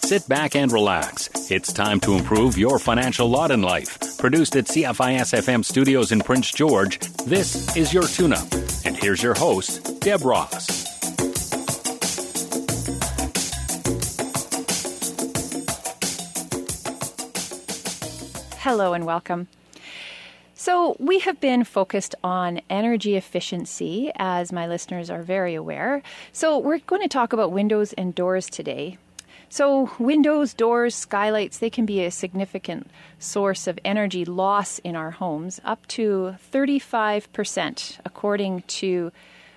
Sit back and relax. It's time to improve your financial lot in life. Produced at CFIS FM studios in Prince George, this is your tune-up. And here's your host, Deb Ross. Hello and welcome. So we have been focused on energy efficiency, as my listeners are very aware. So we're going to talk about windows and doors today. So windows, doors, skylights, they can be a significant source of energy loss in our homes, up to 35%, according to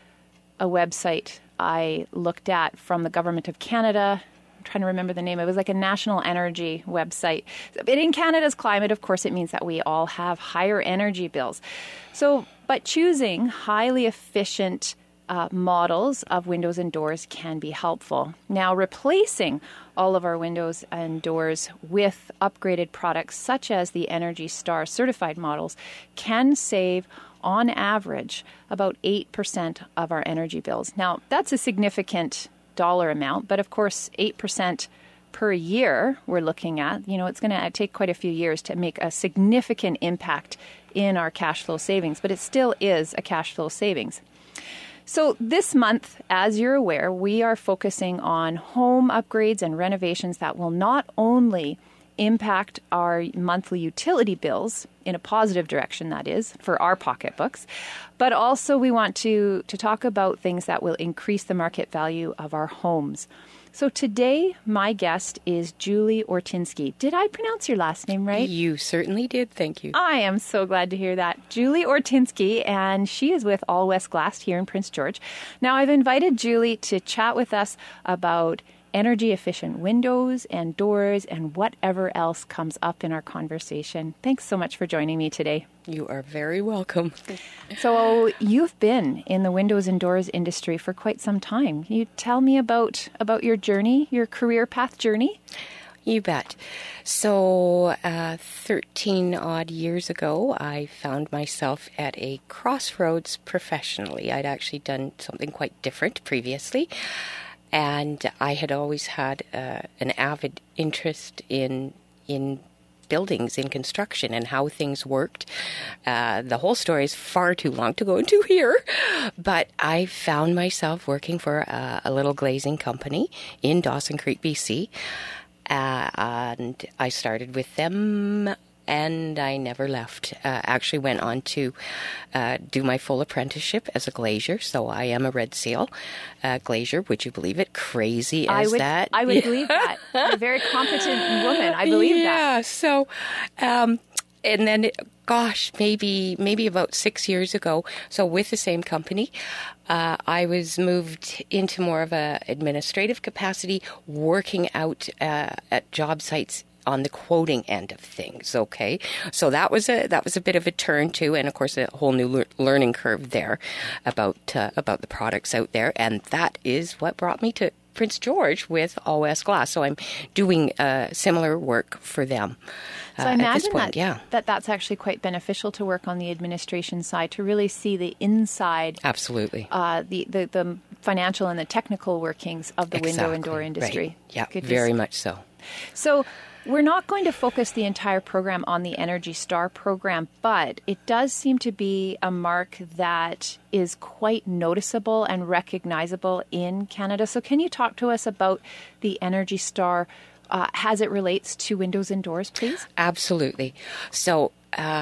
a website I looked at from the Government of Canada. I'm trying to remember the name. It was like a national energy website. But in Canada's climate, of course, it means that we all have higher energy bills. But choosing highly efficient models of windows and doors can be helpful. Now, replacing all of our windows and doors with upgraded products such as the Energy Star certified models can save, on average, about 8% of our energy bills. Now, that's a significant dollar amount, but of course 8% per year we're looking at, it's going to take quite a few years to make a significant impact in our cash flow savings, but it still is a cash flow savings. So this month, as you're aware, we are focusing on home upgrades and renovations that will not only impact our monthly utility bills in a positive direction, that is, for our pocketbooks, but also we want to talk about things that will increase the market value of our homes. So today, my guest is Julie Ortinsky. Did I pronounce your last name right? You certainly did. Thank you. I am so glad to hear that. Julie Ortinsky, and she is with All West Glass here in Prince George. Now, I've invited Julie to chat with us about energy efficient windows and doors and whatever else comes up in our conversation. Thanks so much for joining me today. You are very welcome. So you've been in the windows and doors industry for quite some time. Can you tell me about your journey, your career path journey? You bet. So 13 odd years ago, I found myself at a crossroads professionally. I'd actually done something quite different previously. And I had always had an avid interest in buildings, in construction, and how things worked. The whole story is far too long to go into here, but I found myself working for a little glazing company in Dawson Creek, BC, and I started with them. And I never left. Actually went on to do my full apprenticeship as a glazier. So I am a Red Seal glazier. Would you believe it? Crazy as that. I would believe that. You're a very competent woman. I believe that. Yeah. So, and then, maybe about 6 years ago, so with the same company, I was moved into more of a administrative capacity, working out at job sites on the quoting end of things. Okay, so that was a bit of a turn too, and of course a whole new learning curve there about the products out there, and that is what brought me to Prince George with All West Glass. So I'm doing similar work for them. So I imagine that's actually quite beneficial to work on the administration side, to really see the inside. Absolutely. The financial and the technical workings of the window and door industry. Right. Yeah, very much so. So we're not going to focus the entire program on the Energy Star program, but it does seem to be a mark that is quite noticeable and recognizable in Canada. So can you talk to us about the Energy Star as it relates to windows and doors, please? Absolutely. So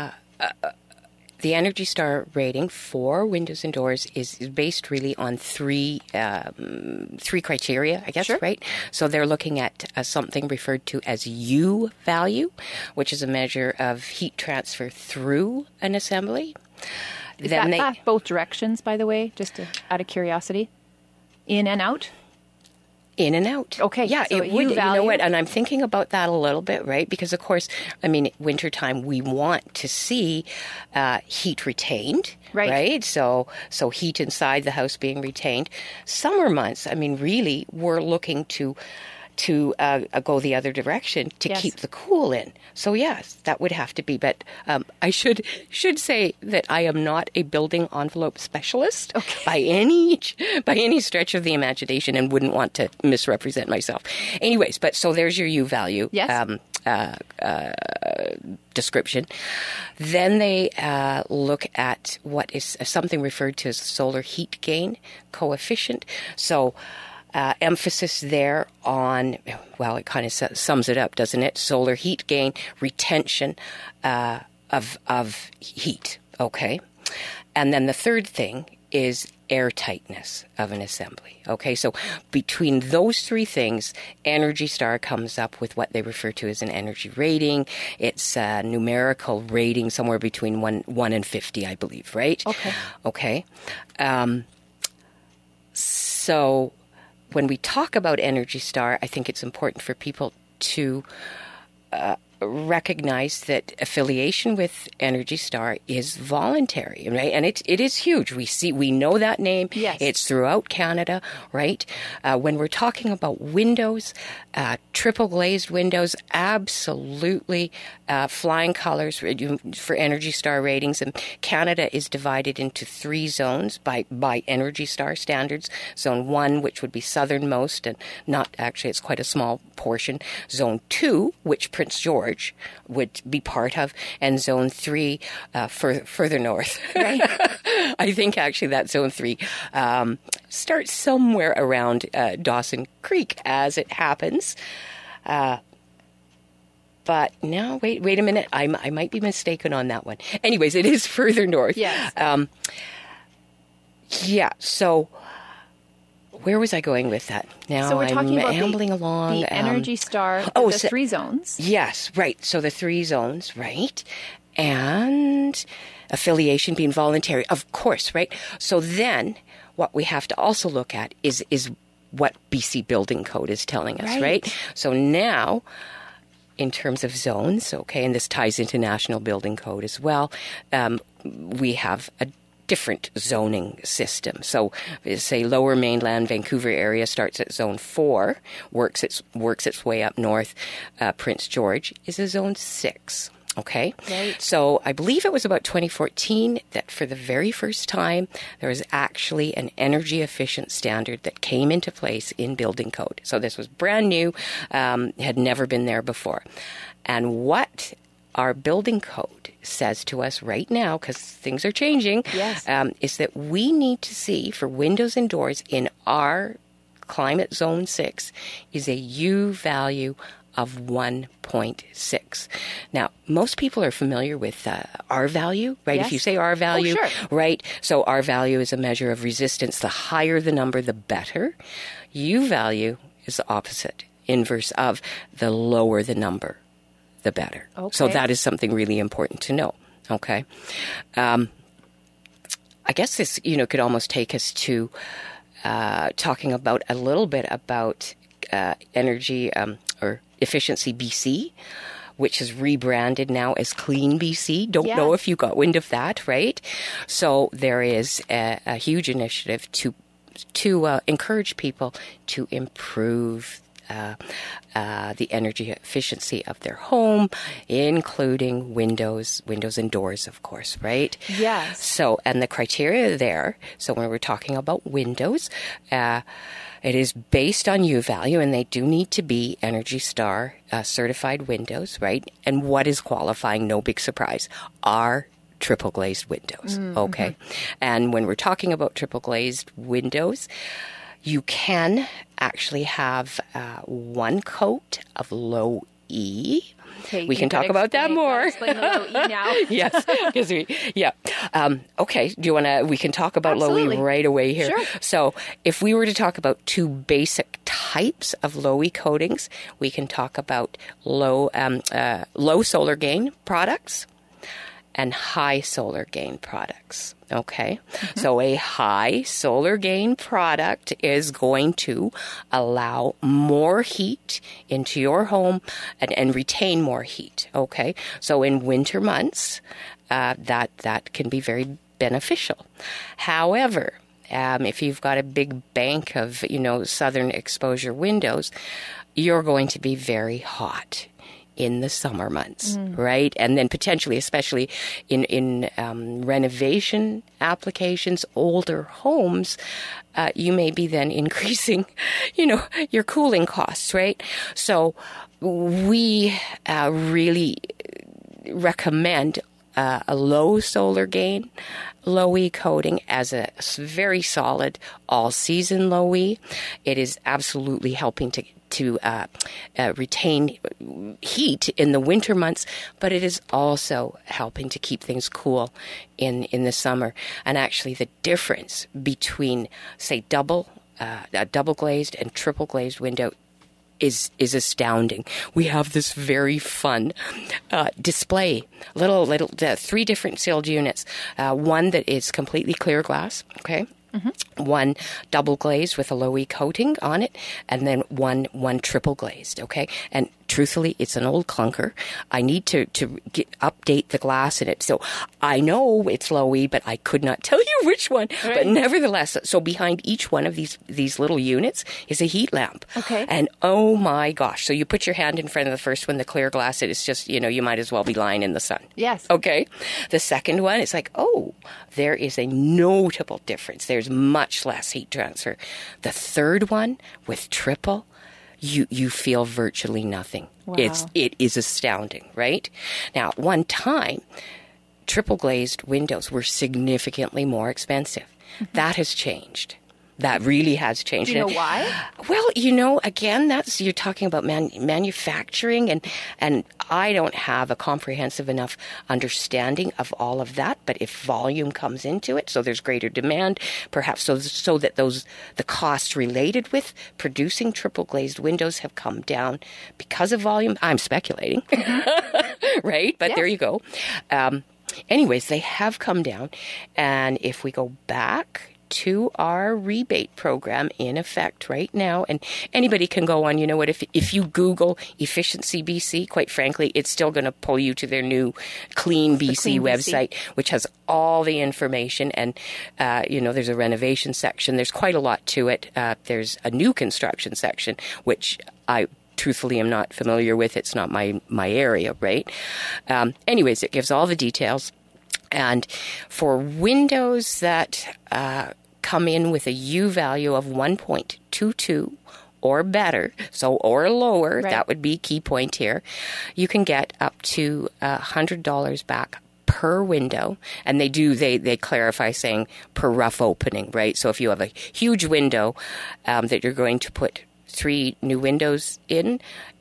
the Energy Star rating for windows and doors is based really on three criteria, I guess, sure. Right? So they're looking at something referred to as U value, which is a measure of heat transfer through an assembly. Is that both directions, by the way, just out of curiosity? In and out? In and out. Okay. Yeah, so it would. You know what? And I'm thinking about that a little bit, right? Because, of course, wintertime, we want to see heat retained, right? So heat inside the house being retained. Summer months, really, we're looking to to go the other direction to Yes. keep the cool in. So yes, that would have to be. But I should say that I am not a building envelope specialist by any stretch of the imagination, and wouldn't want to misrepresent myself. Anyways, but so there's your U value. Yes. Description. Then they look at what is something referred to as solar heat gain coefficient. So emphasis there on, well, it kind of sums it up, doesn't it? Solar heat gain, retention of heat, okay? And then the third thing is air tightness of an assembly. Okay, so between those three things, Energy Star comes up with what they refer to as an energy rating. It's a numerical rating somewhere between 1 and 50, I believe, right? Okay. So when we talk about Energy Star, I think it's important for people to recognize that affiliation with Energy Star is voluntary, right? And it is huge. We know that name. Yes. It's throughout Canada, right? When we're talking about windows, triple glazed windows, absolutely flying colors for Energy Star ratings. And Canada is divided into 3 zones by Energy Star standards. Zone 1, which would be southernmost, and not actually, it's quite a small portion. Zone 2, which Prince George would be part of, and Zone 3 further north. Right. I think actually that Zone 3 starts somewhere around Dawson Creek, as it happens. But now, wait a minute. I might be mistaken on that one. Anyways, it is further north. Yes. Yeah, so where was I going with that? Now So we're talking about ambling along. the Energy Star, oh, the 3 zones. Yes, right. So the 3 zones, right? And affiliation being voluntary, of course, right? So then what we have to also look at is what BC Building Code is telling us, right? So now, in terms of zones, okay, and this ties into National Building Code as well, we have a different zoning system. So, say Lower Mainland Vancouver area starts at Zone 4, works its way up north. Prince George is a Zone 6. Okay, Right. So I believe it was about 2014 that for the very first time there was actually an energy efficient standard that came into place in building code. So this was brand new, had never been there before. And what our building code says to us right now, because things are changing, Yes. is that we need to see for windows and doors in our climate zone 6 is a U value of 1.6. Now, most people are familiar with R value, right? Yes. If you say R value, Oh, sure. right? So R value is a measure of resistance. The higher the number, the better. U value is the opposite, inverse of the lower the number, the better. Okay. So that is something really important to know. Okay. I guess this, could almost take us to talking about a little bit about energy or efficiency BC, which is rebranded now as Clean BC. Don't know if you got wind of that, right? So there is a huge initiative to encourage people to improve the energy efficiency of their home, including windows and doors, of course, right? Yes. So, and the criteria there, so when we're talking about windows, it is based on U value, and they do need to be Energy Star certified windows, right? And what is qualifying, no big surprise, are triple glazed windows, okay? And when we're talking about triple glazed windows, you can actually have 1 coat of low E. Okay, We you can talk gotta about that explain- more. Explain the low E now. Yes, because okay. Do you want to? We can talk about low Absolutely. E right away here. Sure. So, if we were to talk about 2 basic types of low E coatings, we can talk about low solar gain products and high solar gain products. Okay. So a high solar gain product is going to allow more heat into your home and retain more heat. Okay. So in winter months, that can be very beneficial. However, if you've got a big bank of, southern exposure windows, you're going to be very hot in the summer months, right? And then potentially, especially in renovation applications, older homes, you may be then increasing, your cooling costs, right? So we really recommend a low solar gain, low E coating as a very solid all-season low E. It is absolutely helping to retain heat in the winter months, but it is also helping to keep things cool in the summer. And actually, the difference between, say, a double glazed and triple glazed window is astounding. We have this very fun display, little 3 different sealed units. One that is completely clear glass, okay? Mm-hmm. One double glazed with a low E coating on it, and then one triple glazed, okay? And truthfully, it's an old clunker. I need to update the glass in it. So I know it's low E, but I could not tell you which one. Right. But nevertheless, so behind each one of these little units is a heat lamp. Okay. And oh my gosh. So you put your hand in front of the first one, the clear glass, it is just, you might as well be lying in the sun. Yes. Okay. The second one, it's like, oh, there is a notable difference. There's much less heat transfer. The third one with triple, you feel virtually nothing. Wow. It is astounding, right? Now, at one time, triple glazed windows were significantly more expensive. Mm-hmm. That has changed. That really has changed. Do you know why? Well, again, you're talking about manufacturing, and I don't have a comprehensive enough understanding of all of that. But if volume comes into it, so there's greater demand, perhaps so that the costs related with producing triple glazed windows have come down because of volume. I'm speculating, right? But there you go. Anyways, they have come down, and if we go back to our rebate program in effect right now, and anybody can go on, if you Google Efficiency BC, quite frankly, it's still going to pull you to their new Clean BC website, which has all the information, and there's a renovation section. There's quite a lot to it. There's a new construction section, which I truthfully am not familiar with. It's not my area, right? Anyways, it gives all the details. And for windows that come in with a U value of 1.22 or better, or lower, right, that would be key point here, you can get up to $100 back per window. And they clarify saying per rough opening, right? So if you have a huge window that you're going to put 3 new windows in,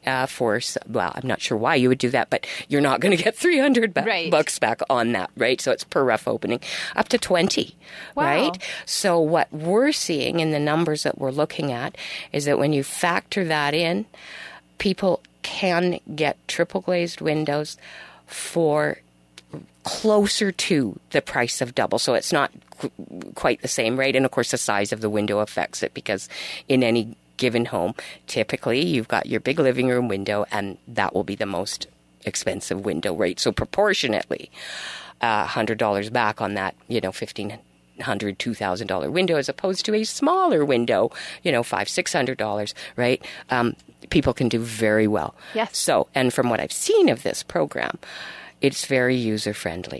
I'm not sure why you would do that, but you're not going to get $300 bucks back on that, right? So it's per rough opening, up to 20, wow, right? So what we're seeing in the numbers that we're looking at is that when you factor that in, people can get triple glazed windows for closer to the price of double. So it's not quite the same, right? And of course, the size of the window affects it, because in any given home, typically you've got your big living room window, and that will be the most expensive window, right? So proportionately, $100 back on that, $1,500, $2,000 window, as opposed to a smaller window, $500-$600, right? People can do very well. Yes. So, and from what I've seen of this program, it's very user friendly.